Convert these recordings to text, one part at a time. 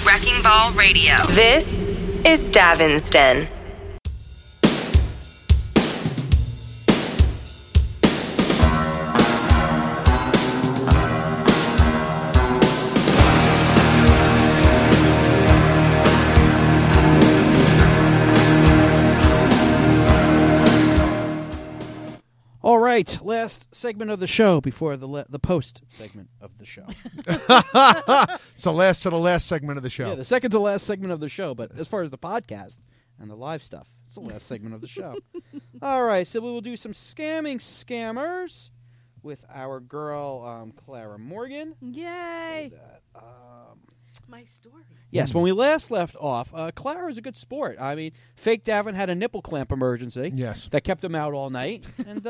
Wrecking Ball Radio. This is Davin's Den. All right, last segment of the show before the post segment of the show. It's the last to the last segment of the show. Yeah, the second to last segment of the show. But as far as the podcast and the live stuff, it's the last segment of the show. All right, so we will do some scamming scammers with our girl Clara Morgan. Yay! My story. Yes, when we last left off, Clara is a good sport. I mean, Fake Davin had a nipple clamp emergency. Yes. That kept him out all night,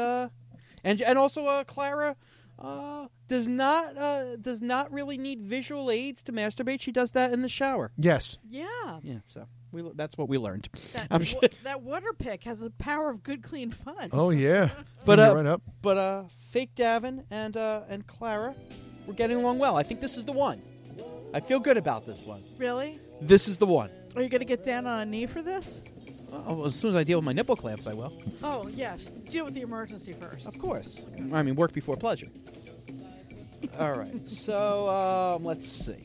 and also Clara does not really need visual aids to masturbate. She does that in the shower. Yes. Yeah. Yeah, so that's what we learned. That water pick has the power of good, clean fun. Oh yeah. But right up. But Fake Davin and Clara were getting along well. I think this is the one. I feel good about this one. Really? This is the one. Are you going to get down on a knee for this? Oh, as soon as I deal with my nipple clamps, I will. Oh, yes. Deal with the emergency first. Of course. I mean, work before pleasure. All right. So, let's see.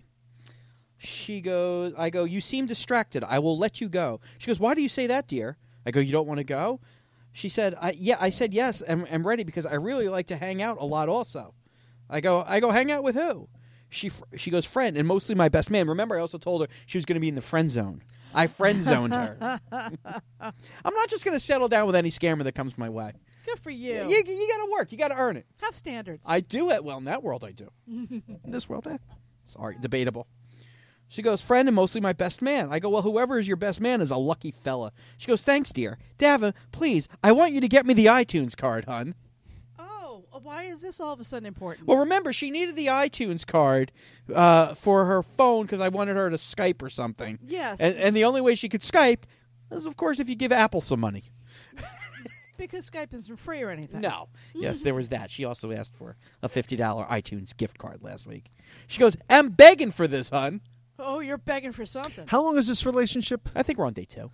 I go, you seem distracted. I will let you go. She goes, why do you say that, dear? I go, you don't want to go? She said, I said yes, I'm ready because I really like to hang out a lot also. I go, hang out with who? She goes, friend, and mostly my best man. Remember, I also told her she was going to be in the friend zone. I friend zoned her. I'm not just going to settle down with any scammer that comes my way. Good for you. You got to work. You got to earn it. Have standards. I do it. Well, in that world, I do. In this world, sorry, debatable. She goes, friend and mostly my best man. I go, well, whoever is your best man is a lucky fella. She goes, thanks, dear. Davin, please, I want you to get me the iTunes card, hun. Why is this all of a sudden important? Well, remember, she needed the iTunes card for her phone because I wanted her to Skype or something. Yes. And the only way she could Skype is, of course, if you give Apple some money. Because Skype isn't free or anything. No. Yes, there was that. She also asked for a $50 iTunes gift card last week. She goes, I'm begging for this, hun. Oh, you're begging for something. How long is this relationship? I think we're on day 2.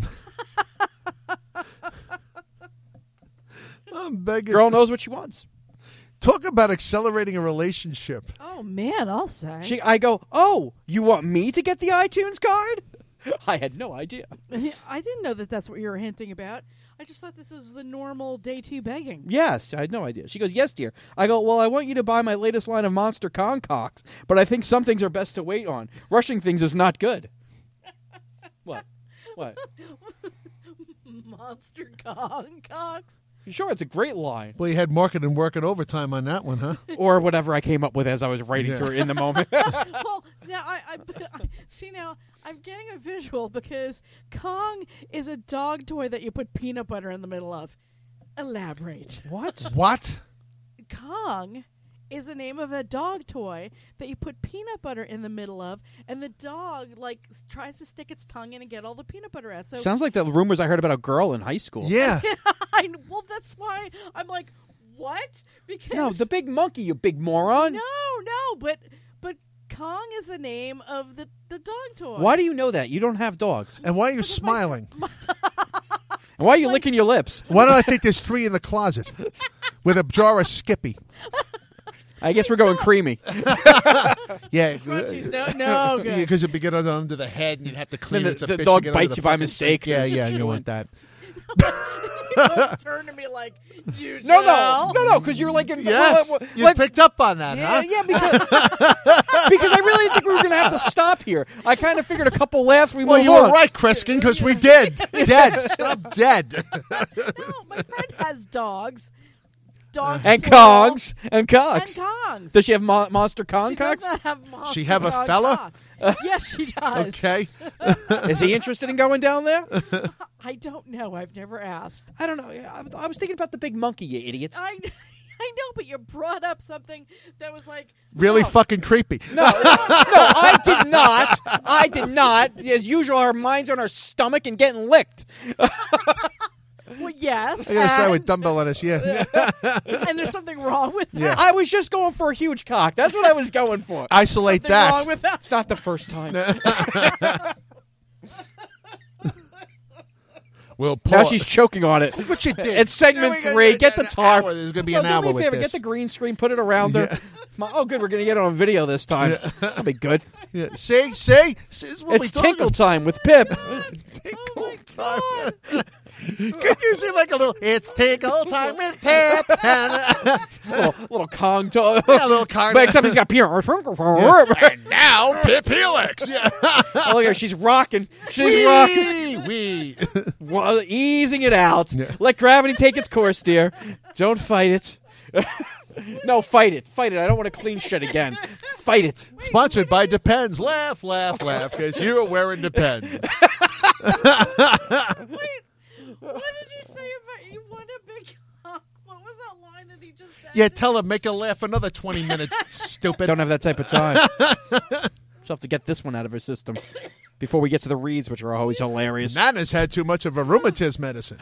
I'm begging. Girl knows what she wants. Talk about accelerating a relationship. Oh, man, I'll say. I go, oh, you want me to get the iTunes card? I had no idea. I didn't know that that's what you were hinting about. I just thought this was the normal day 2 begging. Yes, I had no idea. She goes, yes, dear. I go, well, I want you to buy my latest line of Monster Kong cocks, but I think some things are best to wait on. Rushing things is not good. What? Monster Kong cocks? Sure, it's a great line. Well, you had marketing working overtime on that one, huh? Or whatever I came up with as I was writing to her in the moment. Well, now I see. Now I'm getting a visual because Kong is a dog toy that you put peanut butter in the middle of. Elaborate. What? What? Kong is the name of a dog toy that you put peanut butter in the middle of, and the dog tries to stick its tongue in and get all the peanut butter out. So sounds like the rumors I heard about a girl in high school. Yeah. Well, that's why I'm like, what? Because No, the big monkey, you big moron. No, but Kong is the name of the dog toy. Why do you know that? You don't have dogs. And why are you smiling? And why are you licking your lips? Why do I think there's 3 in the closet with a jar of Skippy? I guess we're going creamy. Yeah. Crunchies, no good. Because it'd be get under the head and you'd have to clean Then it. It's a the bitch dog to get under bites the you by fucking mistake. sink. Yeah, you want that. Both turn to me like, you No, because you're like... Yes, you picked up on that, huh? Yeah, because I really didn't think we were going to have to stop here. I kind of figured a couple laughs, we Well, move you on. were right, Kriskin, because we did. Dead. Stop dead. No, my friend has dogs. And Kongs. And cocks. And Kongs. Does she have Monster Kong She does cocks? not have Monster She have a Kong fella? cock. Yes, she does. Okay. Is he interested in going down there? I don't know. I've never asked. I don't know. I was thinking about the big monkey, you idiots. I know, but you brought up something that was like... Really fucking creepy. No, I did not. I did not. As usual, our minds are on our stomach and getting licked. Well, yes. I gotta say and, with dumbbell on us, yeah. and there's something wrong with that. Yeah. I was just going for a huge cock. That's what I was going for. Isolate Something wrong that. with that. It's not the first time. We'll pull. Now she's choking on it. What you did? It's segment 3. Get the tarp. There's gonna be No, an do me hour a with favor. this. Get the green screen. Put it around her. Oh, good. We're gonna get it on video this time. That'll be good. Yeah. See, this is what we It's talk tinkle about. time with Pip. Tinkle time. Could you see like a little? It's tinkle time with Pip. little Kong talk. Yeah, a little card. But except he's got peanut. And now Pip Helix. Yeah. Oh, look at her. She's rocking. She's rocking. Wee. Well, easing it out. Yeah. Let gravity take its course, dear. Don't fight it. No, fight it. Fight it. I don't want to clean shit again. Fight it. Sponsored by Depends. Laugh, laugh, laugh, because you're wearing Depends. Wait, what did you say about you want a big cock? What was that line that he just said? Yeah, tell him, make her laugh another 20 minutes, stupid. Don't have that type of time. She'll have to get this one out of her system before we get to the reads, which are always hilarious. Nana's had too much of a rheumatism medicine.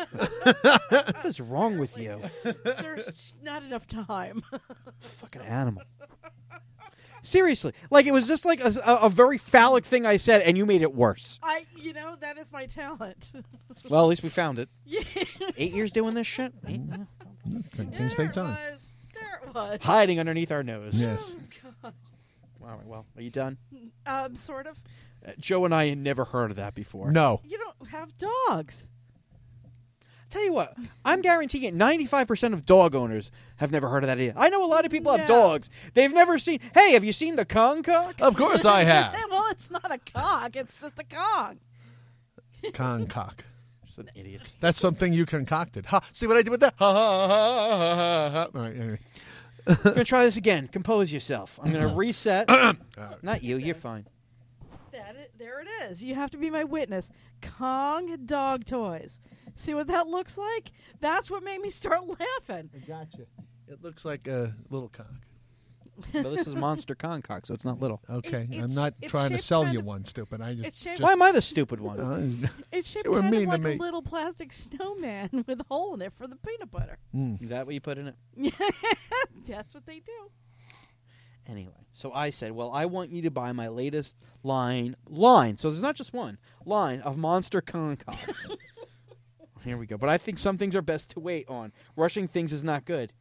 What is wrong with you? There's not enough time. Fucking animal. Seriously. Like, it was just like a very phallic thing I said, and you made it worse. That is my talent. Well, at least we found it. Yeah. 8 years doing this shit? Things take time. There it was. Hiding underneath our nose. Yes. Oh, God. All right, well, are you done? Sort of. Joe and I had never heard of that before. No. You don't have dogs. Tell you what, I'm guaranteeing it, 95% of dog owners have never heard of that either. I know a lot of people have Yeah. dogs. They've never seen, hey, have you seen the Kong cock? Of course I have. Well, it's not a cock. It's just a cock. Concock. Just an idiot. That's something you concocted. Ha! See what I did with that? Ha ha ha ha ha ha. All right, anyway. I'm going to try this again. Compose yourself. I'm going to reset. Not you. You're fine. There it is. You have to be my witness. Kong dog toys. See what that looks like? That's what made me start laughing. I got you. It looks like a little cock. But this is Monster Kong cock, so it's not little. Okay, It's- I'm not it's trying to shaped sell kind you of- one, stupid. I It's just. shaped Why am I the stupid one? It's shaped You were kind of mean to like me. a little plastic snowman with a hole in it for the peanut butter. Is that what you put in it? That's what they do. Anyway, so I said, well, I want you to buy my latest line, so there's not just one, line of Monster Kong cocks. Here we go. But I think some things are best to wait on. Rushing things is not good.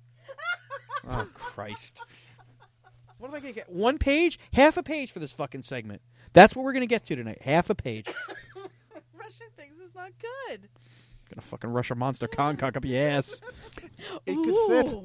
Oh, Christ. What am I going to get? 1 page? Half a page for this fucking segment. That's what we're going to get to tonight. Half a page. Rushing things is not good. Gonna fucking rush a Monster Kong cock up your ass. It could fit. Ooh.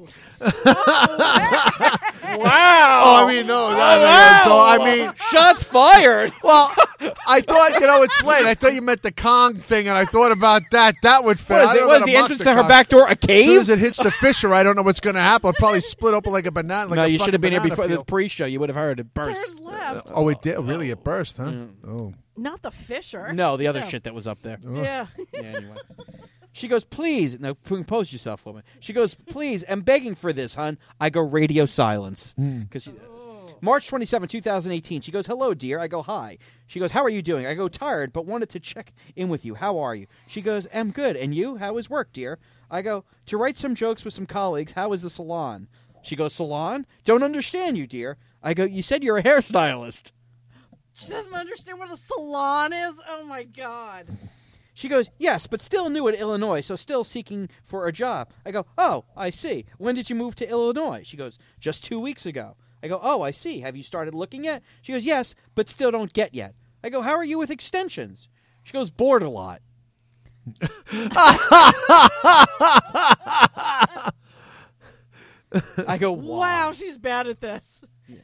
Wow. Oh, I mean, no. So, I mean, shots fired. well, I thought, it's late. I thought you meant the Kong thing, and I thought about that. That would fit. What is I it? don't Was know the about entrance Monster to her Kong. back door a As soon cave? as it hits the fissure, I don't know what's going to happen. It'll probably split open like a banana. Like No, a you should have fucking been here banana before the peel. pre-show. You would have heard it burst. Turns left. Oh, it did. Really, it burst, huh? Oh. Not the Fisher. No, the other No. shit that was up there. Yeah. Yeah, anyway. She goes, please. Now, compose yourself, woman. She goes, please, I'm begging for this, hon. I go, radio silence. Because March 27, 2018. She goes, hello, dear. I go, hi. She goes, how are you doing? I go, tired, but wanted to check in with you. How are you? She goes, I'm good. And you? How is work, dear? I go, to write some jokes with some colleagues. How is the salon? She goes, salon? Don't understand you, dear. I go, you said you're a hairstylist. She doesn't understand what a salon is. Oh, my God. She goes, yes, but still new at Illinois, so still seeking for a job. I go, oh, I see. When did you move to Illinois? She goes, just 2 weeks ago. I go, oh, I see. Have you started looking yet? She goes, yes, but still don't get yet. I go, how are you with extensions? She goes, bored a lot. I go, Wow, she's bad at this.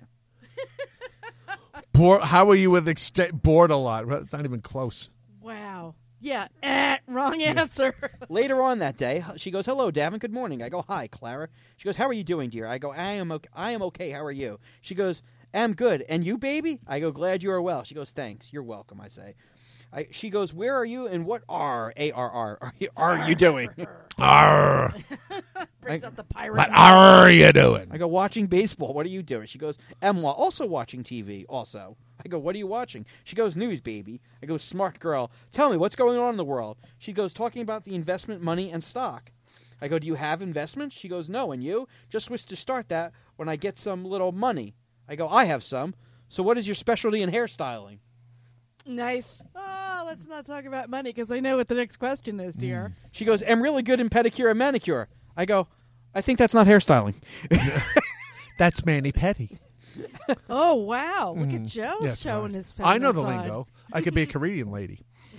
How are you with bored a lot? It's not even close. Wow. Yeah. Wrong answer. Later on that day, she goes, hello, Davin. Good morning. I go, hi, Clara. She goes, how are you doing, dear? I go, I am okay. How are you? She goes, I'm good. And you, baby? I go, glad you are well. She goes, thanks. You're welcome, I say. She goes, where are you and what are you doing? Arr. Brings out the pirate. What are you doing? I go, watching baseball. What are you doing? She goes, Emma, also watching TV, also. I go, what are you watching? She goes, news, baby. I go, smart girl. Tell me, what's going on in the world? She goes, talking about the investment money and stock. I go, do you have investments? She goes, no, and you? Just wish to start that when I get some little money. I go, I have some. So what is your specialty in hairstyling? Nice. Oh, let's not talk about money because I know what the next question is, dear. She goes, I'm really good in pedicure and manicure. I go, I think that's not hairstyling. That's mani-pedi. Oh, wow. Look at Joe Yes, showing right. his feminine I know the side. lingo. I could be a Korean lady.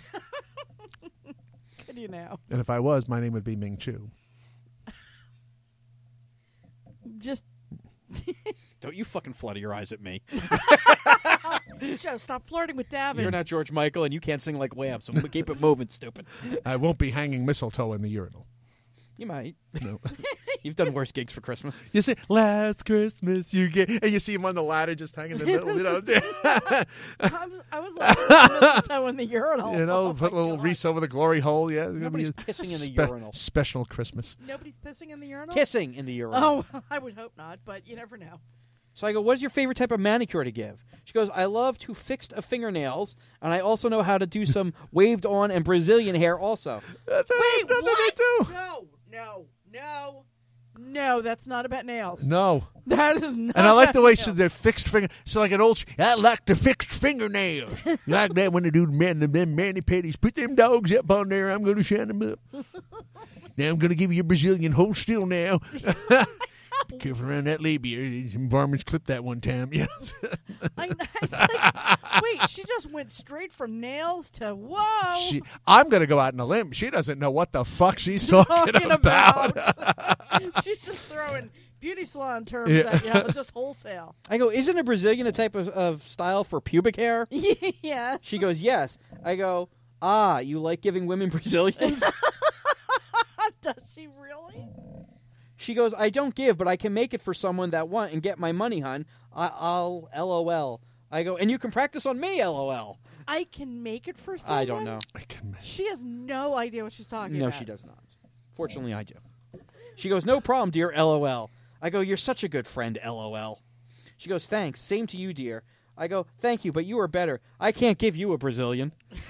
Good you know. And if I was, my name would be Ming Chu. Just, Don't you fucking flutter your eyes at me. Joe, stop flirting with Davin. You're not George Michael, and you can't sing like Wham, so keep it moving, stupid. I won't be hanging mistletoe in the urinal. You might. No. You've done worse gigs for Christmas. You say, last Christmas you get, and you see him on the ladder just hanging in the middle, you know. I was like mistletoe in the urinal. You know, Oh, put a my little God. wreath over the glory hole. Yeah, it's gonna Nobody's be a pissing in the urinal. Special Christmas. Nobody's pissing in the urinal? Kissing in the urinal. Oh, I would hope not, but you never know. So I go, what is your favorite type of manicure to give? She goes, I love to fix a fingernails, and I also know how to do some waved on and Brazilian hair also. Wait, That's what? do. No, that's not about nails. No. That is not. And I like the way about the fixed finger. So like an old. I like the fixed fingernails. Like that when they do them mani-pedis. Put them dogs up on there. I'm going to shine them up. Now I'm going to give you a Brazilian. Hold still now. Be careful around that labia. Some varmints clipped that one time. Yes. it's like, wait, she just went straight from nails to whoa. I'm going to go out on a limb. She doesn't know what the fuck she's talking about. She's just throwing beauty salon terms at you, just wholesale. I go, isn't a Brazilian a type of style for pubic hair? Yes. She goes, yes. I go, you like giving women Brazilians? Does she really? She goes, I don't give, but I can make it for someone that want and get my money, hon. I'll LOL. I go, and you can practice on me, LOL. I can make it for someone? I don't know. She has no idea what she's talking about. No, she does not. Fortunately, I do. She goes, no problem, dear, LOL. I go, you're such a good friend, LOL. She goes, thanks. Same to you, dear. I go, thank you, but you are better. I can't give you a Brazilian.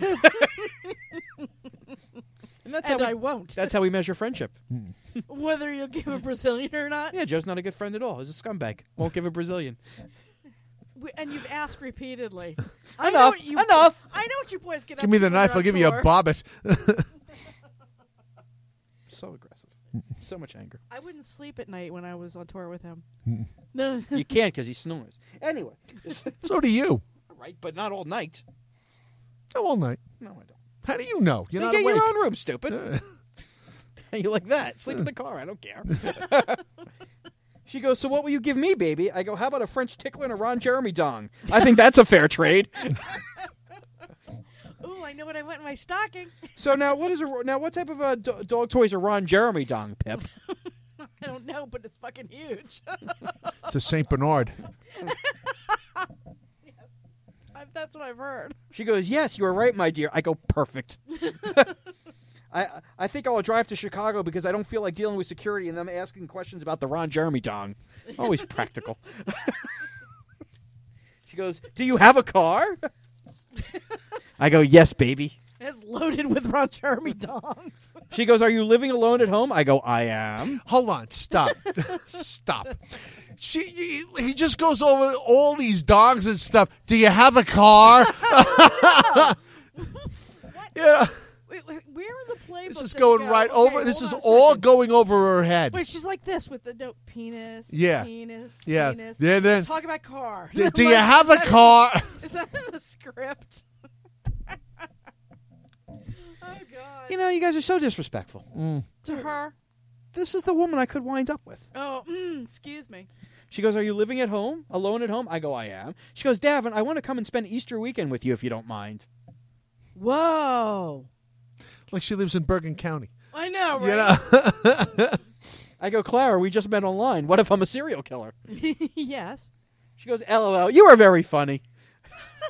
And I won't. That's how we measure friendship. Whether you'll give a Brazilian or not. Yeah, Joe's not a good friend at all. He's a scumbag. Won't give a Brazilian. And you've asked repeatedly. Enough. I know what you boys get up Give me to the when knife. you're I'll on give you a tour. bobbit. So aggressive. So much anger. I wouldn't sleep at night when I was on tour with him. No. You can't because he snores. Anyway. So do you. Right, but not all night. Oh, all night. No, I don't. How do you know? You're Then not get awake. your own room, stupid. You like that? Sleep in the car. I don't care. She goes, so what will you give me, baby? I go, how about a French tickler and a Ron Jeremy dong? I think that's a fair trade. Ooh, I know what I want in my stocking. So now, what type of dog toys are Ron Jeremy dong, Pip? I don't know, but it's fucking huge. It's a St. Bernard. That's what I've heard. She goes, yes, you are right, my dear. I go, perfect. I think I'll drive to Chicago because I don't feel like dealing with security and them asking questions about the Ron Jeremy dong. Always practical. She goes, do you have a car? I go, yes, baby. It's loaded with Ron Jeremy dongs. She goes, are you living alone at home? I go, I am. Hold on. Stop. Stop. He just goes over all these dogs and stuff. Do you have a car? Yeah. Wait, where in the playbook? This is does it going go? right Okay, over. This hold is on a all second. going over her head. Wait, she's like this with the penis. Yeah. Penis. Yeah. Penis. Yeah, then- Talk about car. Do you have a car? Is that in the script? Oh God. You know, you guys are so disrespectful. To her. This is the woman I could wind up with. Oh, excuse me. She goes, are you living at home? Alone at home? I go, I am. She goes, Davin, I want to come and spend Easter weekend with you if you don't mind. Whoa. Like she lives in Bergen County. I know, You right? know? I go, Clara, we just met online. What if I'm a serial killer? Yes. She goes, LOL, you are very funny.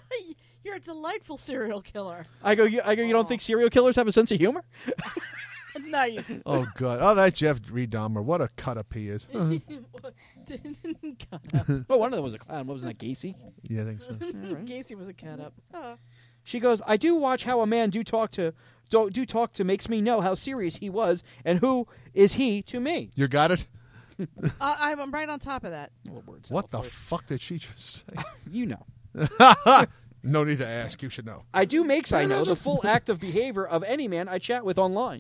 You're a delightful serial killer. I go, you don't think serial killers have a sense of humor? Nice. Oh, God. Oh, that Jeffrey Dahmer. What a cut-up he is. Oh, one of them was a clown. Wasn't that Gacy? Yeah, I think so. Gacy was a cut up. She goes, I do watch how a man do talk to makes me know how serious he was and who is he to me. You got it? I'm right on top of that. What the fuck did she just say? You know. No need to ask. You should know. I do makes I know the full act of behavior of any man I chat with online.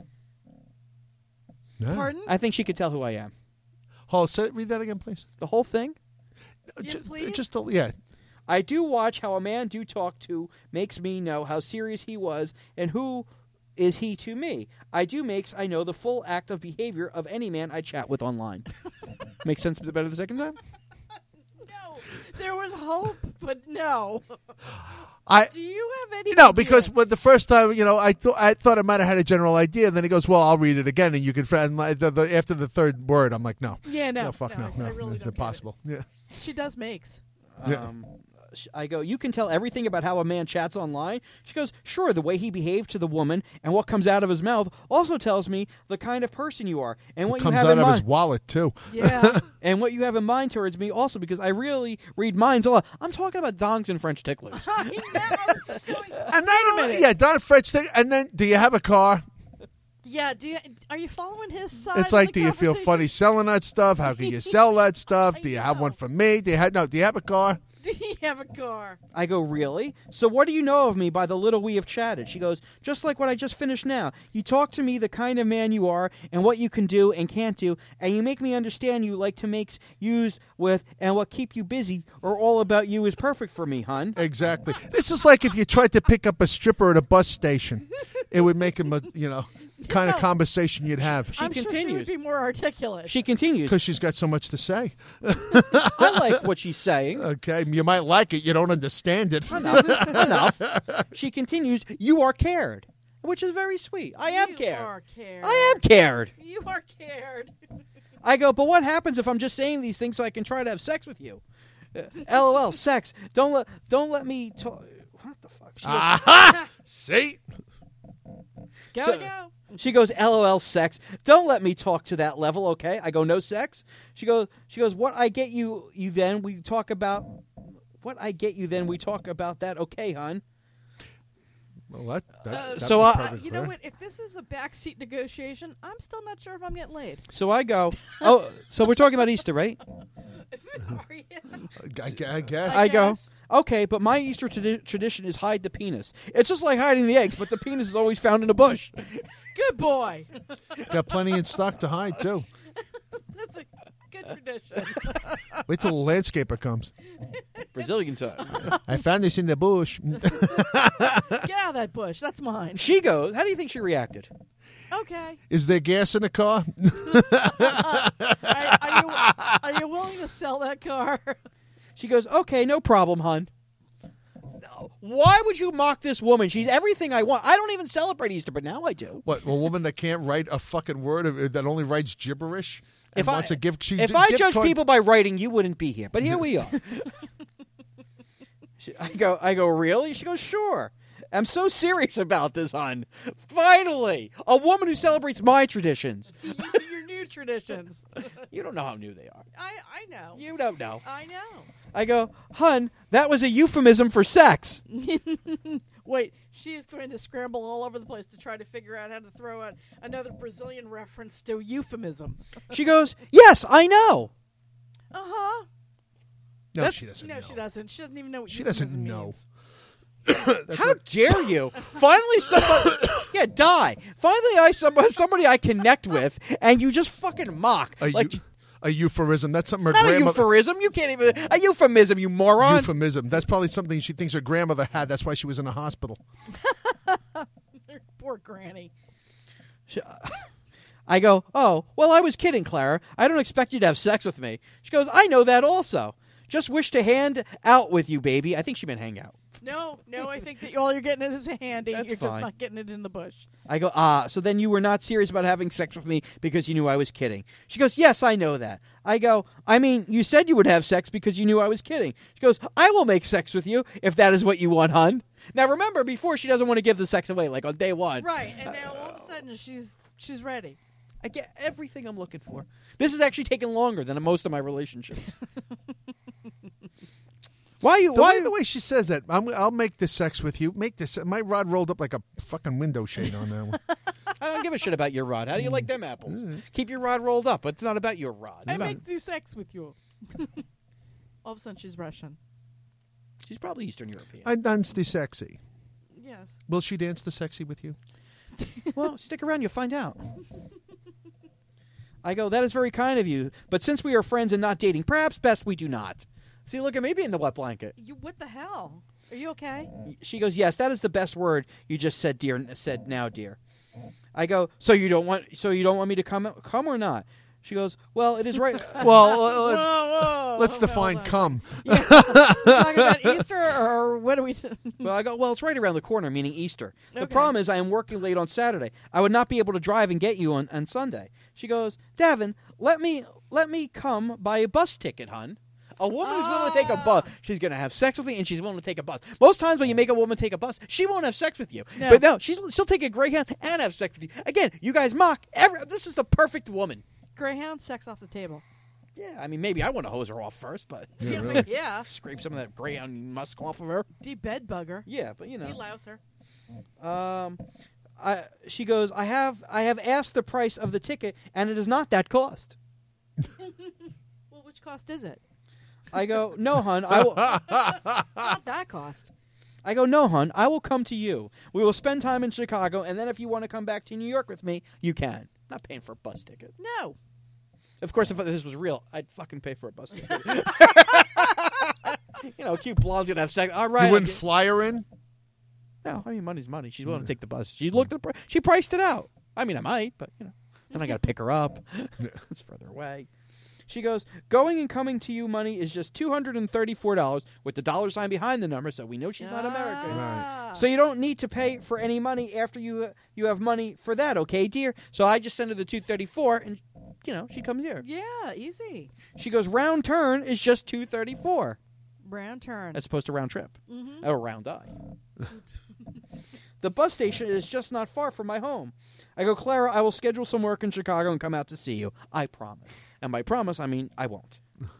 Yeah. Pardon? I think she could tell who I am. Read that again, please. The whole thing? Yeah, please? Yeah. I do watch how a man do talk to makes me know how serious he was and who is he to me. I do makes I know the full act of behavior of any man I chat with online. Makes sense better the second time? No. There was hope, but no. Do you have any No, idea? because the first time, I thought I might have had a general idea. Then he goes, "Well, I'll read it again," and you can. After the third word, I'm like, "No, Yeah, no. fuck no, I said I really it's don't get impossible." Yeah, it. She does makes. Yeah. I go, you can tell everything about how a man chats online? She goes, sure, the way he behaved to the woman and what comes out of his mouth also tells me the kind of person you are and what you comes have out in of mind. his wallet too. Yeah. And what you have in mind towards me also, because I really read minds a lot. I'm talking about dongs and French ticklers. I know. I was just going, And not only, Don French thing. And then, do you have a car? yeah, are you following his side? It's of like, the do you feel conversation? funny selling that stuff? How can you sell that stuff? Do you have one for me? Do you have a car? Do you have a car? I go, really? So what do you know of me by the little we have chatted? She goes, just like what I just finished now. You talk to me the kind of man you are and what you can do and can't do, and you make me understand you like to make use with and what keep you busy or all about you is perfect for me, hun. Exactly. This is like if you tried to pick up a stripper at a bus station. It would make him kind of conversation you'd have. I'm sure she continues. would be more articulate. She continues. Because she's got so much to say. I like what she's saying. Okay, you might like it. You don't understand it. Enough. She continues, you are cared, which is very sweet. I am You cared. are cared. I am cared. You are cared. I go, but what happens if I'm just saying these things so I can try to have sex with you? LOL, sex. Don't let me talk. What the fuck? She goes, Aha! See? Go. she goes, LOL, sex. Don't let me talk to that level, okay? I go, no sex. She goes, what I get you then we talk about. What I get you then we talk about that, okay, hon? Well, that so was I- perfect You for know her. what? If this is a backseat negotiation, I'm still not sure if I'm getting laid. So I go, oh, so we're talking about Easter, right? Are you? I guess. I go, guess. okay, but my Easter tradition is hide the penis. It's just like hiding the eggs, but the penis is always found in a bush. Good boy. Got plenty in stock to hide, too. That's a good tradition. Wait till the landscaper comes. Brazilian time. I found this in the bush. Get out of that bush. That's mine. She goes, how do you think she reacted? Okay. Is there gas in the car? Are you willing to sell that car? She goes, okay, no problem, hon. Why would you mock this woman? She's everything I want. I don't even celebrate Easter, but now I do. What, a woman that can't write a fucking word, that only writes gibberish? And wants to give, if I judge people by writing, you wouldn't be here. But here we are. I go, really? She goes, sure. I'm so serious about this, hon. Finally, a woman who celebrates my traditions. Your new traditions. You don't know how new they are. I know. You don't know. I know. I go, hun, that was a euphemism for sex. Wait, she is going to scramble all over the place to try to figure out how to throw out another Brazilian reference to euphemism. She goes, yes, I know. Uh-huh. No, she doesn't know. No, she doesn't. She doesn't even know what She doesn't euphemism know. means. How dare you? Finally, somebody, die. Finally, somebody I connect with, and you just fucking mock. A euphemism. That's something her Not a grandmother... euphorism. You can't even... A euphemism, you moron. Euphemism. That's probably something she thinks her grandmother had. That's why she was in a hospital. Poor granny. I go, oh, well, I was kidding, Clara. I don't expect you to have sex with me. She goes, I know that also. Just wish to hand out with you, baby. I think she meant hang out. No, I think that all you're getting is a handy. That's You're just fine. not getting it in the bush. I go, so then you were not serious about having sex with me because you knew I was kidding. She goes, yes, I know that. I go, I mean, you said you would have sex because you knew I was kidding. She goes, I will make sex with you if that is what you want, hun. Now, remember, before she doesn't want to give the sex away, like on day one. Right, and now all of a sudden she's She's ready. I get everything I'm looking for. This is actually taking longer than most of my relationships. The way she says that, I'll make this sex with you. Make this. My rod rolled up like a fucking window shade on that one. I don't give a shit about your rod. How do you like them apples? Keep your rod rolled up, but it's not about your rod. I make the sex with you. All of a sudden, she's Russian. She's probably Eastern European. I dance the sexy. Yes. Will she dance the sexy with you? Well, stick around. You'll find out. I go, that is very kind of you. But since we are friends and not dating, perhaps best we do not. See, look at me being the wet blanket. What the hell? Are you okay? She goes, yes, that is the best word you just said, dear. Said now, dear. I go, so you don't want me to come or not? She goes, well, it is right. Whoa, let's okay, define hold on. come. Yeah. We're talking about Easter, or what are we doing? Well, I go, well, it's right around the corner, meaning Easter. The Okay. problem is I am working late on Saturday. I would not be able to drive and get you on Sunday. She goes, Davin, let me come buy a bus ticket, hun. A woman is willing to take a bus. She's going to have sex with me, and she's willing to take a bus. Most times when you make a woman take a bus, she won't have sex with you. No. But no, she'll take a Greyhound and have sex with you. Again, you guys mock. This is the perfect woman. Greyhound, sex off the table. Yeah, I mean, maybe I want to hose her off first, but Yeah, really. Yeah. scrape some of that Greyhound musk off of her. De-bed bugger. Yeah, but you know. De-louse her. She goes, I have asked the price of the ticket, and it is not that cost. Well, which cost is it? I go, no, hun. I will. Not that cost. I go, no, hun. I will come to you. We will spend time in Chicago, and then if you want to come back to New York with me, you can. I'm not paying for a bus ticket. No. Of course, if this was real, I'd fucking pay for a bus ticket. Cute blonde's gonna have sex. All right. You wouldn't fly her in? No, I mean, money's money. She's willing to take the bus. She looked at she priced it out. I mean, I might, but then I got to pick her up. It's further away. She goes, going and coming to you money is just $234 with the dollar sign behind the number, so we know she's not American. Ah. So you don't need to pay for any money after you have money for that, okay, dear? So I just send her the $234, and she comes here. Yeah, easy. She goes, round turn is just $234 Round turn. as opposed to round trip. Mm-hmm. Or round eye. The bus station is just not far from my home. I go, Clara, I will schedule some work in Chicago and come out to see you. I promise. And by promise, I mean I won't.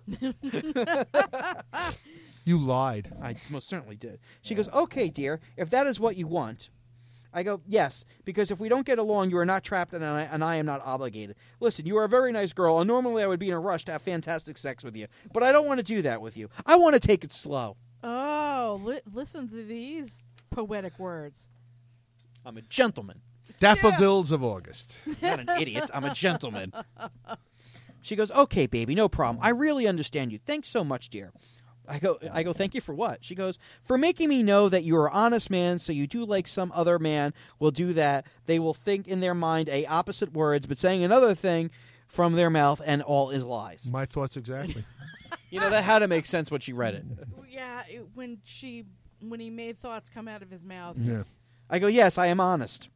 You lied. I most certainly did. She goes, okay, dear, if that is what you want. I go, yes, because if we don't get along, you are not trapped and I am not obligated. Listen, you are a very nice girl, and normally I would be in a rush to have fantastic sex with you. But I don't want to do that with you. I want to take it slow. Oh, listen to these poetic words. I'm a gentleman. Daffodils of August. Not an idiot. I'm a gentleman. She goes, okay, baby, no problem. I really understand you. Thanks so much, dear. I go, thank you for what? She goes, for making me know that you are an honest man, so you do like some other man will do that. They will think in their mind a opposite words, but saying another thing from their mouth, and all is lies. My thoughts exactly. That had to make sense when she read it. Yeah, when he made thoughts come out of his mouth. Yeah. I go, yes, I am honest.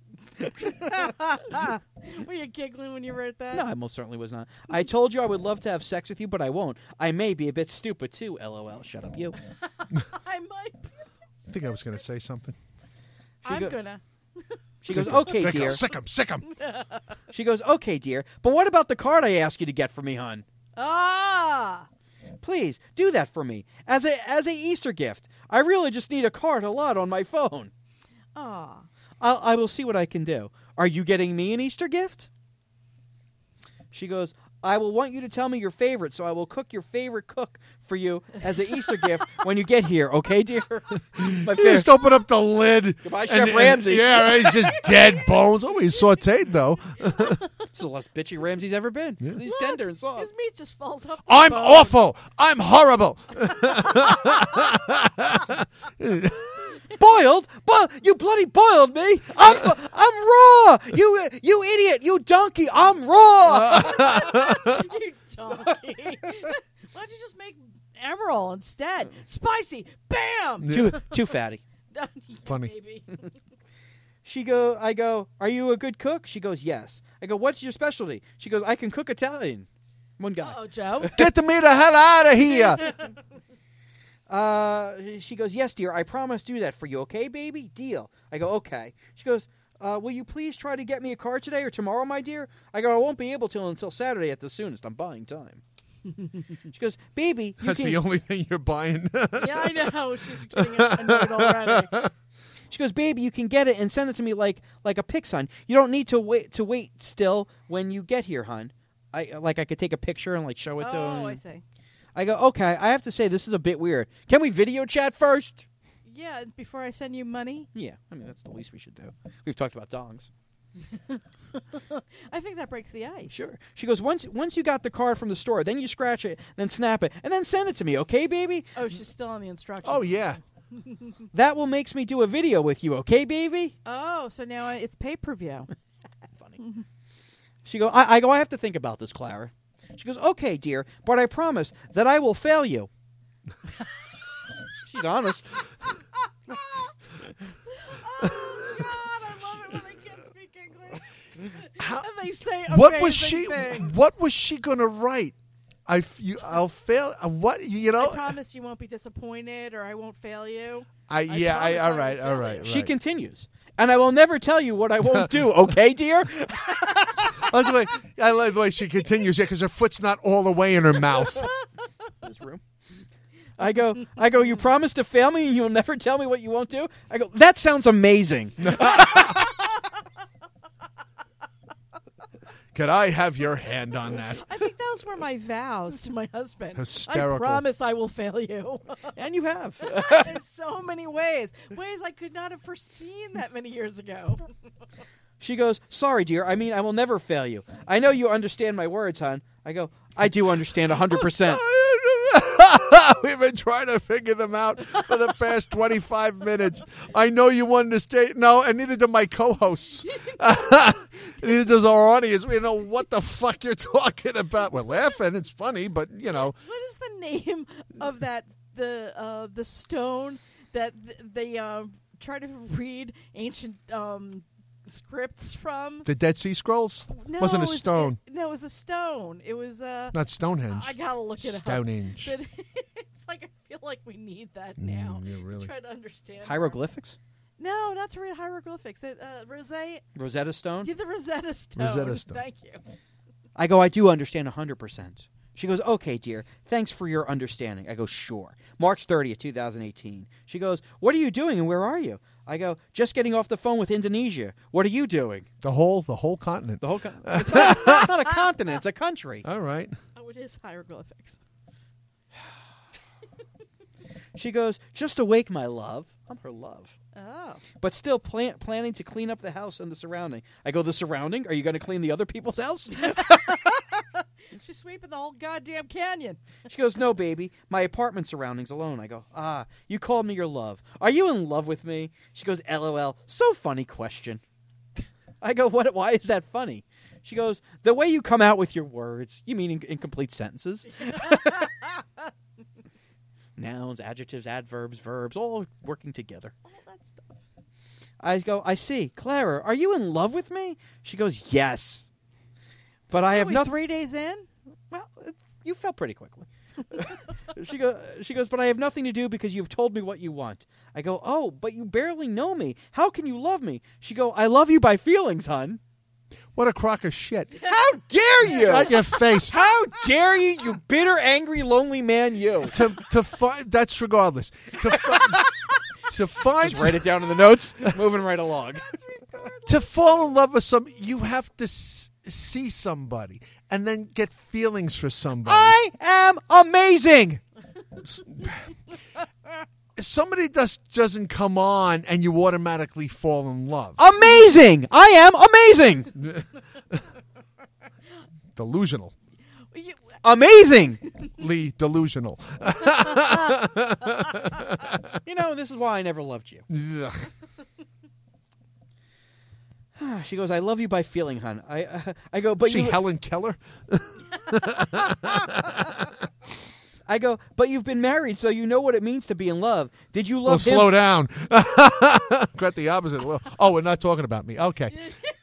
Were you giggling when you wrote that? No, I most certainly was not. I told you I would love to have sex with you, but I won't. I may be a bit stupid, too, LOL. Shut up, you. I might be. I think I was going to say something. I'm gonna. She goes, okay, dear. Sick him. She goes, okay, dear. But what about the card I asked you to get for me, hon? Ah! Please, do that for me. As a Easter gift. I really just need a card a lot on my phone. Ah. I will see what I can do. Are you getting me an Easter gift? She goes, I will want you to tell me your favorite, so I will cook your favorite cook for you as an Easter gift when you get here, okay, dear? My You just open up the lid. Goodbye, Chef Ramsay. Yeah, right, he's just dead bones. Oh, he's sauteed, though. It's the less bitchy Ramsay's ever been. Yeah. He's tender and soft. His meat just falls off. the I'm bone. awful. I'm horrible. Boiled? You bloody boiled me! I'm raw! You idiot! You donkey! I'm raw! You donkey. Why don't you just make Emerald instead? Spicy. Bam! Too fatty. Funny. Maybe. I go, are you a good cook? She goes, yes. I go, what's your specialty? She goes, I can cook Italian. One guy. Uh-oh, Joe. Get me the hell out of here. She goes, yes, dear, I promise to do that for you, okay, baby? Deal. I go, okay. She goes, will you please try to get me a car today or tomorrow, my dear? I go, I won't be able to until Saturday at the soonest. I'm buying time. She goes, baby, That's the only thing you're buying. Yeah, I know. She's getting annoyed already. She goes, baby, you can get it and send it to me like a pic, hon. You don't need to wait still when you get here, hon. I could take a picture and show it to him. Oh, I see. I go, okay, I have to say this is a bit weird. Can we video chat first? Yeah, before I send you money. Yeah, I mean, that's the least we should do. We've talked about dongs. I think that breaks the ice. Sure. She goes, once you got the card from the store, then you scratch it, then snap it, and then send it to me, okay, baby? Oh, she's still on the instructions. Oh, yeah. That will makes me do a video with you, okay, baby? Oh, so now it's pay-per-view. Funny. She goes, I go, I have to think about this, Clara. She goes, okay, dear, but I promise that I will fail you. She's honest. Oh, God, I love it when they can't speak English. And they say What was she going to write? I'll fail. What, I promise you won't be disappointed, or I won't fail you. All right. She continues, and I will never tell you what I won't do, okay, dear? I like the way she continues it because her foot's not all the way in her mouth. This room. I go, you promise to fail me and you'll never tell me what you won't do? I go, that sounds amazing. Could I have your hand on that? I think those were my vows to my husband. Hysterical. I promise I will fail you. And you have. In so many ways. Ways I could not have foreseen that many years ago. She goes, sorry, dear. I mean, I will never fail you. I know you understand my words, hon. I go, I do understand 100%. We've been trying to figure them out for the past 25 minutes. I know you understand. No, and neither do my co-hosts. Neither does our audience. We know what the fuck you're talking about. We're laughing. It's funny, but, What is the name of that, the stone that they try to read ancient scripts from? The Dead Sea Scrolls? No, Wasn't a stone. It was a stone. It was not Stonehenge. I gotta look it up. Stonehenge. But it's I feel like we need that now. Yeah, really. Try to understand Hieroglyphics? No, not to read hieroglyphics. Rosetta Stone? Yeah, the Rosetta Stone. Rosetta Stone. Thank you. I go, I do understand 100%. She goes, okay, dear. Thanks for your understanding. I go, sure. March 30th, 2018. She goes, what are you doing and where are you? I go, just getting off the phone with Indonesia. What are you doing? The whole continent. The whole continent. It's not a continent. It's a country. All right. Oh, it is hieroglyphics. She goes, just awake, my love. I'm her love. Oh. But still planning to clean up the house and the surrounding. I go, the surrounding? Are you going to clean the other people's house? She's sweeping the whole goddamn canyon. She goes, no, baby. My apartment surroundings alone. I go, you called me your love. Are you in love with me? She goes, LOL. So funny question. I go, what? Why is that funny? She goes, the way you come out with your words. You mean incomplete sentences? Nouns, adjectives, adverbs, verbs, all working together. All that stuff. I go, I see. Clara, are you in love with me? She goes, yes. But I have nothing. 3 days in? Well, you fell pretty quickly. She goes, but I have nothing to do because you've told me what you want. I go, oh, but you barely know me. How can you love me? She go, I love you by feelings, hon. What a crock of shit. How dare you? Got your face. How dare you, you bitter, angry, lonely man, you. To find, that's regardless. To find. Just write it down in the notes. Moving right along. To fall in love with somebody, you have to see somebody and then get feelings for somebody. I am amazing. Somebody doesn't come on and you automatically fall in love. Amazing. I am amazing. Delusional. Amazingly delusional. This is why I never loved you. Ugh. She goes, I love you by feeling, hon. I go, but you... Helen Keller? I go, but you've been married, so you know what it means to be in love. Did you love him? Slow down. Got the opposite. Oh, we're not talking about me. Okay.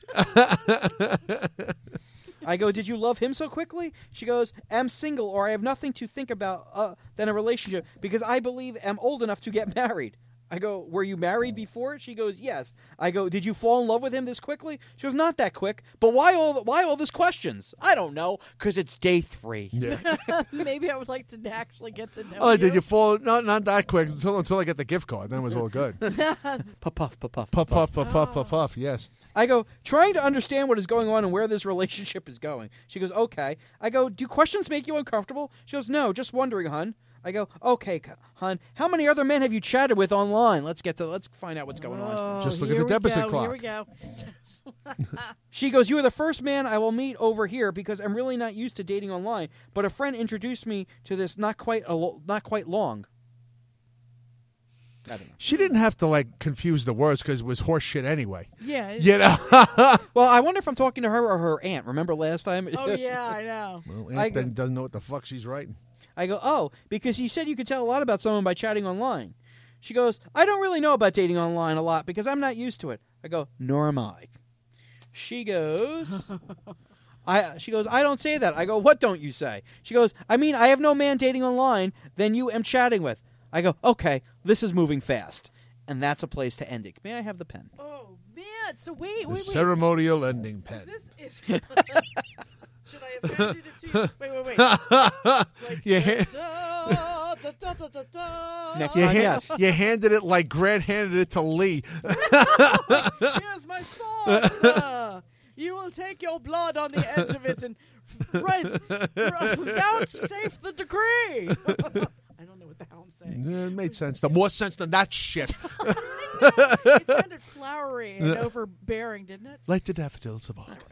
I go, did you love him so quickly? She goes, I'm single, or I have nothing to think about than a relationship, because I believe I'm old enough to get married. I go, were you married before? She goes, yes. I go, did you fall in love with him this quickly? She goes, not that quick. But why all these questions? I don't know, because it's day 3. Yeah. Maybe I would like to actually get to know Oh, you. did you fall? Not that quick until I get the gift card. Then it was all good. Puff, puff, puff, puff, Puff, puff, puff, puff, puff, puff. Yes. I go, trying to understand what is going on and where this relationship is going. She goes, okay. I go, do questions make you uncomfortable? She goes, no, just wondering, hun. I go, okay, hun. How many other men have you chatted with online? Let's find out what's going on. Oh, Just look at here the deficit we go, clock. Here we go. She goes, you are the first man I will meet over here because I'm really not used to dating online. But a friend introduced me to this not quite long. I don't know. She didn't have to confuse the words because it was horse shit anyway. Yeah. You know. Well, I wonder if I'm talking to her or her aunt. Remember last time? Oh, yeah, I know. Well, I Aunt then doesn't know what the fuck she's writing. I go, oh, because you said you could tell a lot about someone by chatting online. She goes, I don't really know about dating online a lot because I'm not used to it. I go, nor am I. She goes, I don't say that. I go, what don't you say? She goes, I mean, I have no man dating online than you am chatting with. I go, okay, this is moving fast. And that's a place to end it. May I have the pen? Oh, man. So wait. The ceremonial ending pen. This is... Should I have handed it to you? Wait. Like, Yeah. Next You, time, yes. you handed it like Grant handed it to Lee. Here's my sword, sir. You will take your blood on the edge of it and vouchsafe the decree. I don't know what the hell I'm saying. It made sense. More sense than that shit. It sounded flowery and overbearing, didn't it? Like the daffodils of autumn.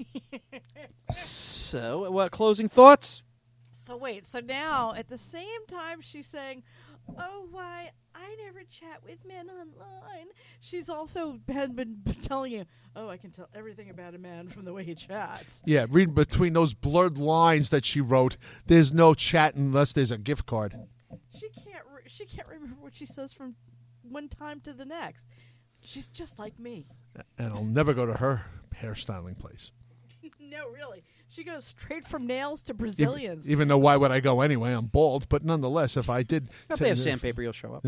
So, what closing thoughts? So wait, so now at the same time she's saying, oh, why, I never chat with men online. She's also been telling you, oh, I can tell everything about a man from the way he chats. Yeah, read between those blurred lines that she wrote. There's no chat unless there's a gift card. She can't remember what she says from one time to the next. She's just like me. And I'll never go to her hairstyling place. No, really. She goes straight from nails to Brazilians. Even though why would I go anyway? I'm bald. But nonetheless, if I did... If they have sandpaper, you'll show up.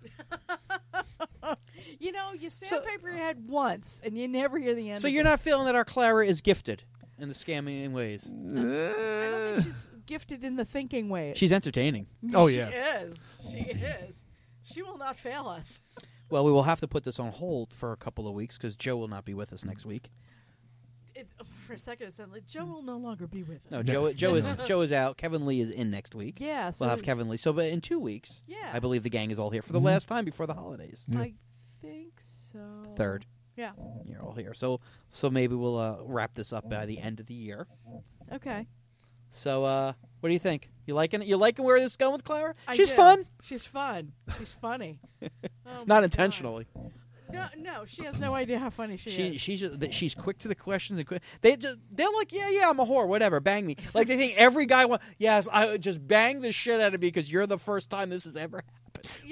You know, you sandpaper your head once, and you never hear the end So of you're it. not feeling that our Clara is gifted in the scamming ways? I don't think she's gifted in the thinking way. She's entertaining. Oh, She yeah. is. She is. She will not fail us. Well, we will have to put this on hold for a couple of weeks because Joe will not be with us next week. For a second, it sounded like Joe will no longer be with us. No, Joe is out. Kevin Lee is in next week. Yeah, so We'll have Kevin Lee. So, but in 2 weeks, Yeah. I believe the gang is all here for the last time before the holidays. I think so. Third, Yeah. you're all here. So maybe we'll wrap this up by the end of the year. Okay. So, what do you think? You liking it? You liking where this is going with Clara? I She's do. fun. She's fun. She's funny. Oh, my Not God. intentionally. No, she has no idea how funny she is. She's quick to the questions and quick. They're like, yeah, I'm a whore, whatever, bang me. Like they think every guy yes, I just bang the shit out of me because you're the first time this has ever happened. Yeah.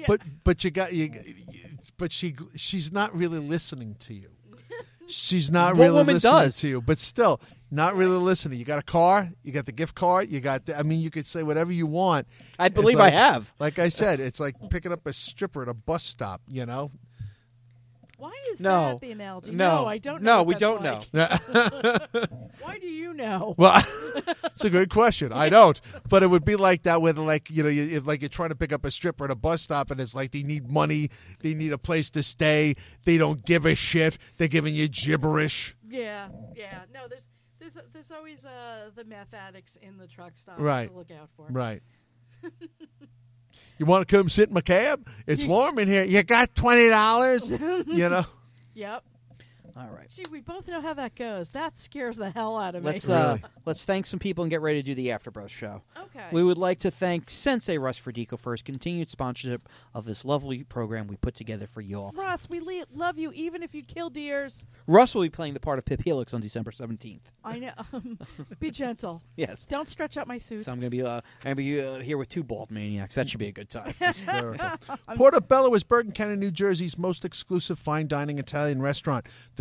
But she's not really listening to you. She's not What really woman listening does? to you, but still not really listening. You got a car, you got the gift card, you could say whatever you want. I It's believe like- I have. Like I said, it's like picking up a stripper at a bus stop, you know? Why is No. that the analogy? No, I don't know. No, what we that's don't like. know. Why do you know? Well, it's a good question. I don't, but it would be like that with if you're trying to pick up a stripper at a bus stop, and it's like they need money, they need a place to stay, they don't give a shit, they're giving you gibberish. Yeah. No, there's always the meth addicts in the truck stop Right. to look out for. Right. You want to come sit in my cab? It's warm in here. You got $20? You know. Yep. All right. Gee, we both know how that goes. That scares the hell out of me. Let's thank some people and get ready to do the Afterbirth show. Okay. We would like to thank Sensei Russ Ferdico for his continued sponsorship of this lovely program we put together for you all. Russ, we love you even if you kill deers. Russ will be playing the part of Pip Helix on December 17th. I know. Be gentle. Yes. Don't stretch out my suit. So I'm going to be here with two bald maniacs. That should be a good time. Hysterical. Portobello is Bergen County, New Jersey's most exclusive fine dining Italian restaurant. The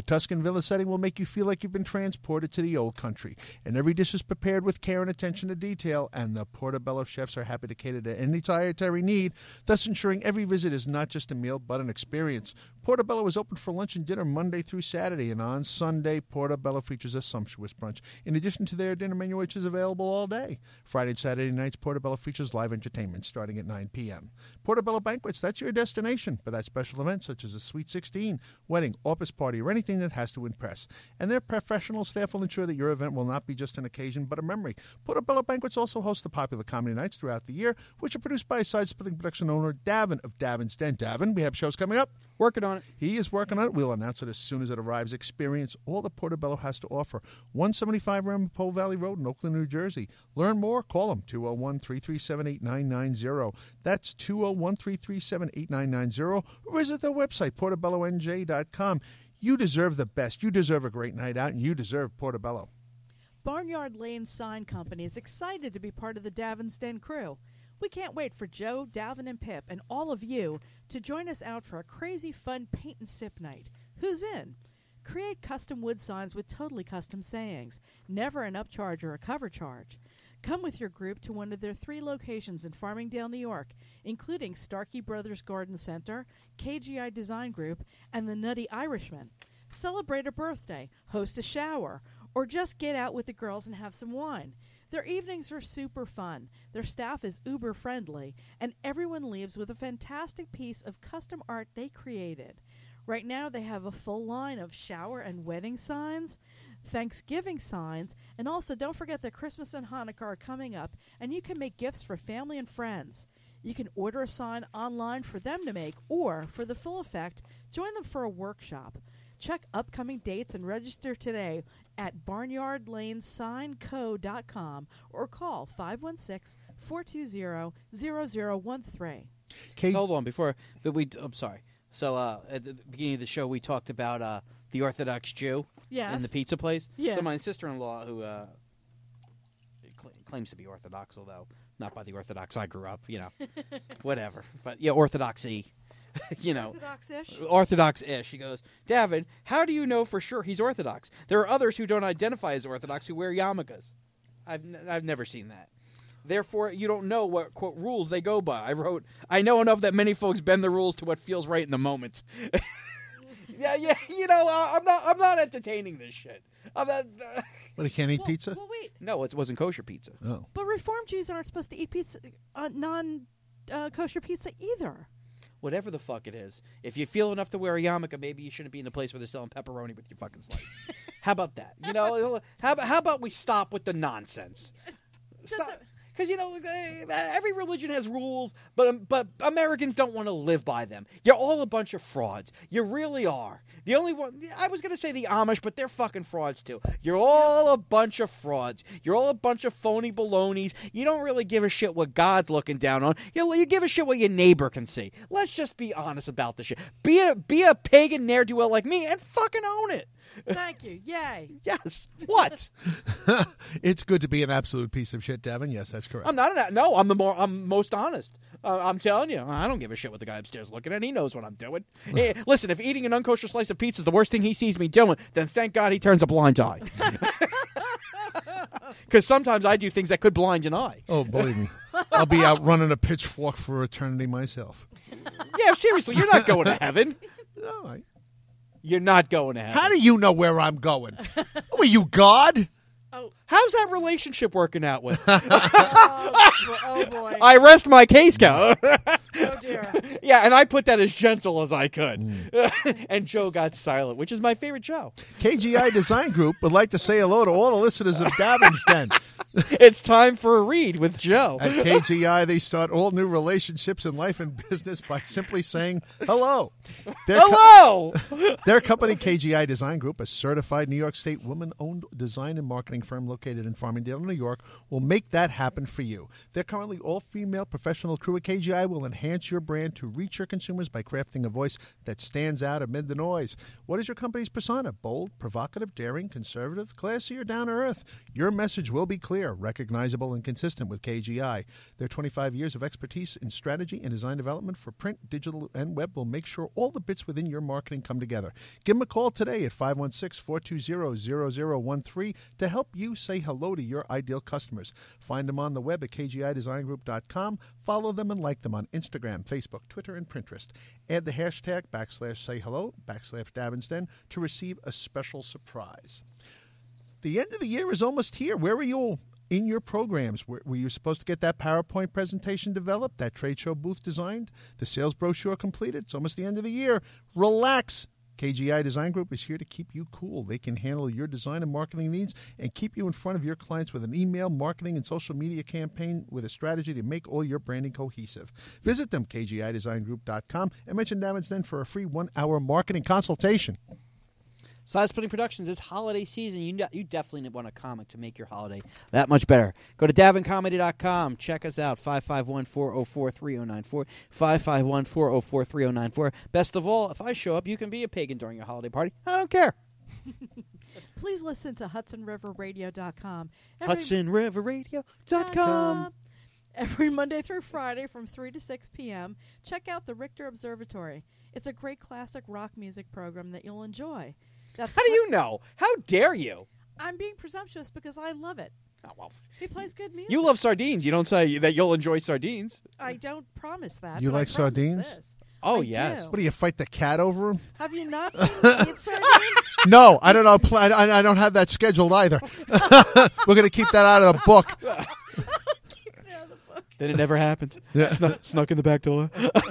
Tuscan villa setting will make you feel like you've been transported to the old country. And every dish is prepared with care and attention to detail, and the Portobello chefs are happy to cater to any dietary need, thus ensuring every visit is not just a meal but an experience. Portobello is open for lunch and dinner Monday through Saturday, and on Sunday, Portobello features a sumptuous brunch, in addition to their dinner menu, which is available all day. Friday and Saturday nights, Portobello features live entertainment starting at 9 p.m. Portobello Banquets, that's your destination for that special event, such as a Sweet 16, wedding, office party, or anything that has to impress. And their professional staff will ensure that your event will not be just an occasion, but a memory. Portobello Banquets also hosts the popular comedy nights throughout the year, which are produced by side-splitting production owner Davin of Davin's Den. Davin, we have shows coming up. Working on it. He is working on it. We'll announce it as soon as it arrives. Experience all that Portobello has to offer. 175 Ramapo Valley Road in Oakland, New Jersey. Learn more. Call them 201-337-8990. That's 201-337-8990. Or visit their website, portobellonj.com. You deserve the best. You deserve a great night out, and you deserve Portobello. Barnyard Lane Sign Company is excited to be part of the Davin's Den crew. We can't wait for Joe, Davin, and Pip, and all of you to join us out for a crazy fun paint and sip night. Who's in? Create custom wood signs with totally custom sayings. Never an upcharge or a cover charge. Come with your group to one of their 3 locations in Farmingdale, New York, including Starkey Brothers Garden Center, KGI Design Group, and the Nutty Irishman. Celebrate a birthday, host a shower, or just get out with the girls and have some wine. Their evenings are super fun, their staff is uber friendly, and everyone leaves with a fantastic piece of custom art they created. Right now they have a full line of shower and wedding signs, Thanksgiving signs, and also don't forget that Christmas and Hanukkah are coming up, and you can make gifts for family and friends. You can order a sign online for them to make, or, for the full effect, join them for a workshop. Check upcoming dates and register today at barnyardlanesignco.com or call 516-420-0013. Hold on, I'm sorry. So at the beginning of the show, we talked about the Orthodox Jew in the pizza place. Yeah. So my sister-in-law, who claims to be Orthodox, although not by the Orthodox I grew up, whatever. But yeah, Orthodoxy. Orthodox-ish? Orthodox-ish. She goes, Davin, how do you know for sure he's Orthodox? There are others who don't identify as Orthodox who wear yarmulkes. I've never seen that. Therefore, you don't know what, quote, rules they go by. I know enough that many folks bend the rules to what feels right in the moment. Yeah, I'm not entertaining this shit. But he can't eat pizza? Well, wait. No, it wasn't kosher pizza. Oh. But Reformed Jews aren't supposed to eat pizza, non-kosher pizza either. Whatever the fuck it is. If you feel enough to wear a yarmulke, maybe you shouldn't be in a place where they're selling pepperoni with your fucking slice. How about that? How about we stop with the nonsense? Because, every religion has rules, but Americans don't want to live by them. You're all a bunch of frauds. You really are. The only one, I was going to say the Amish, but they're fucking frauds too. You're all a bunch of frauds. You're all a bunch of phony balonies. You don't really give a shit what God's looking down on. You give a shit what your neighbor can see. Let's just be honest about this shit. Be a pagan ne'er-do-well like me and fucking own it. Thank you. Yay. Yes. What? It's good to be an absolute piece of shit, Davin. Yes, that's correct. I'm not. No, I'm most honest. I'm telling you, I don't give a shit what the guy upstairs looking at. He knows what I'm doing. Hey, listen, if eating an unkosher slice of pizza is the worst thing he sees me doing, then thank God he turns a blind eye. Because sometimes I do things that could blind an eye. Oh, believe me. I'll be out running a pitchfork for eternity myself. Yeah, seriously, you're not going to heaven. No, You're not going to heaven. How do you know where I'm going? Are you God? Oh. How's that relationship working out with? Oh, boy. I rest my case, Cal. Oh, dear. Yeah, and I put that as gentle as I could. And Joe got silent, which is my favorite Joe. KGI Design Group would like to say hello to all the listeners of Davin's Den. It's time for a read with Joe. At KGI, they start all new relationships in life and business by simply saying hello. Hello! Their company, KGI Design Group, a certified New York State woman-owned design and marketing firm located in Farmingdale, New York, will make that happen for you. Their currently all-female professional crew at KGI will enhance your brand to reach your consumers by crafting a voice that stands out amid the noise. What is your company's persona? Bold, provocative, daring, conservative, classy, or down-to-earth? Your message will be clear, recognizable, and consistent with KGI. Their 25 years of expertise in strategy and design development for print, digital, and web will make sure all the bits within your marketing come together. Give them a call today at 516-420-0013 to help you say hello to your ideal customers. Find them on the web at kgidesignGroup.com. Follow them and like them on Instagram, Facebook, Twitter, and Pinterest. Add the hashtag /sayhello /Davinsden to receive a special surprise. The end of the year is almost here. Where are you in your programs? Were you supposed to get that PowerPoint presentation developed, that trade show booth designed, the sales brochure completed? It's almost the end of the year. Relax. KGI Design Group is here to keep you cool. They can handle your design and marketing needs and keep you in front of your clients with an email, marketing, and social media campaign with a strategy to make all your branding cohesive. Visit them, kgidesigngroup.com, and mention Davinsden for a free 1-hour marketing consultation. Side Splitting Productions, it's holiday season. You definitely want a comic to make your holiday that much better. Go to davincomedy.com. Check us out, 551-404-3094, 551-404-3094. Best of all, if I show up, you can be a pagan during your holiday party. I don't care. Please listen to HudsonRiverRadio.com. HudsonRiverRadio.com. Every Monday through Friday from 3 to 6 p.m., check out the Richter Observatory. It's a great classic rock music program that you'll enjoy. How do you know? How dare you? I'm being presumptuous because I love it. Oh, well. He plays good music. You love sardines. You don't say that you'll enjoy sardines. I don't promise that. You but I like promise sardines? this. Oh, I yes. do. What do you fight the cat over them? Have you not seen me eat sardines? No, I don't know. I don't have that scheduled either. We're going to keep that out of the book. Then it never happened. Yeah. Snuck in the back door.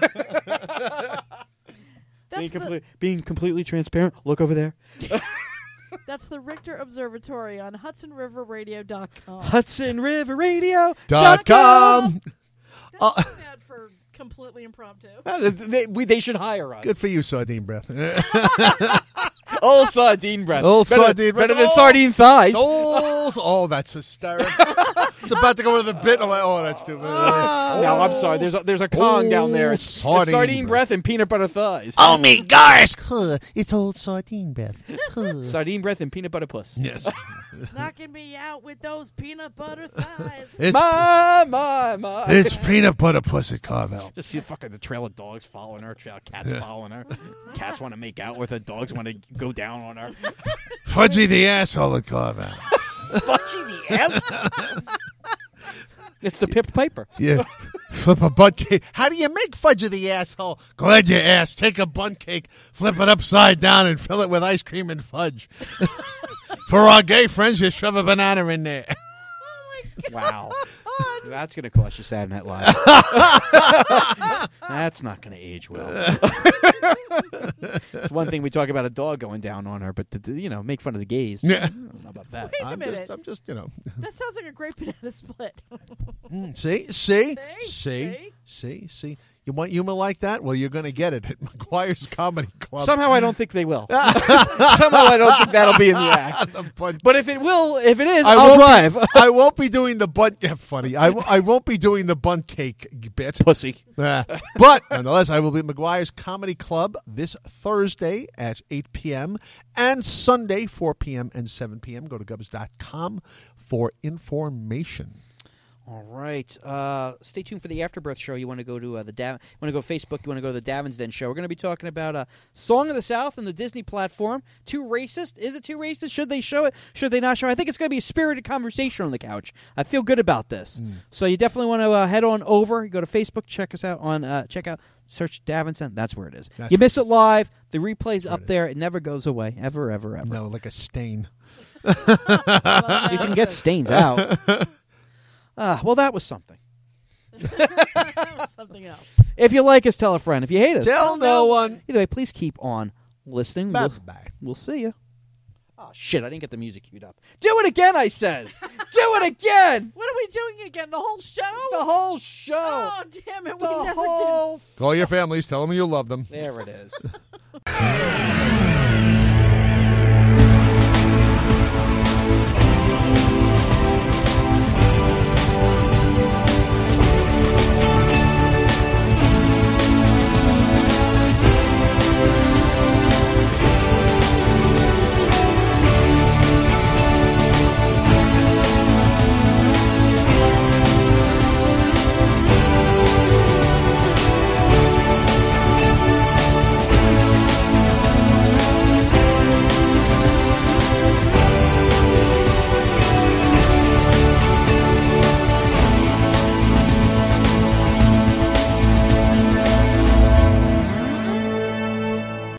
Being completely transparent. Look over there. That's the Richter Observatory on HudsonRiverRadio.com. HudsonRiverRadio.com. That's bad for completely impromptu. They should hire us. Good for you, Sardine Breath. Old sardine breath. Sardine breath. Better than sardine thighs. Oh, that's hysterical. It's about to go to the bit. I'm like, oh, that's too bad. No, I'm sorry. There's a Kong down there. It's sardine breath and peanut butter thighs. Oh, me gosh. It's old Sardine Breath. Sardine breath and peanut butter puss. Yes. Knocking me out with those peanut butter thighs. My. It's peanut butter puss at Carvel. Just see the trail of dogs following her, cats following her. Cats want to make out with her. Dogs want to go down on her. Fudgy the asshole at Carvel. Fudgy the asshole? It's the Pip Piper. Yeah. Flip a butt cake. How do you make Fudgy the asshole? Glad you asked. Take a bun cake, flip it upside down, and fill it with ice cream and fudge. For our gay friends, you shove a banana in there. Wow. That's going to cost you Saturday Night Live. That's not going to age well. It's one thing we talk about a dog going down on her, but to make fun of the gays. Yeah. I don't know about that. Wait a minute. I'm just. That sounds like a great banana split. See. You want humor like that? Well, you're going to get it at McGuire's Comedy Club. Somehow I don't think they will. Somehow I don't think that'll be in the act. But if it is, I'll drive. I won't be doing the bun. Yeah, funny. I won't be doing the bun cake bit. Pussy. But nonetheless, I will be at McGuire's Comedy Club this Thursday at 8 p.m. and Sunday 4 p.m. and 7 p.m. Go to Gubbs.com for information. All right. Stay tuned for the Afterbirth show. You want to go to Facebook. You want to go to the Davinsden show. We're going to be talking about Song of the South and the Disney platform. Too racist? Is it too racist? Should they show it? Should they not show it? I think it's going to be a spirited conversation on the couch. I feel good about this. So you definitely want to head on over. You go to Facebook. Check us out on search Davinsden. That's where it is. You miss it live. The replay's up there. It never goes away. Ever, ever, ever. No, like a stain. You can get stains out. Well, that was something. That was something else. If you like us, tell a friend. If you hate us, tell no one. Either way, please keep on listening. Bye-bye. We'll see you. Oh, shit, I didn't get the music queued up. Do it again, I says. Do it again. What are we doing again? The whole show? The whole show. Oh, damn it. We The never whole... Call your families. Tell them you love them. There it is.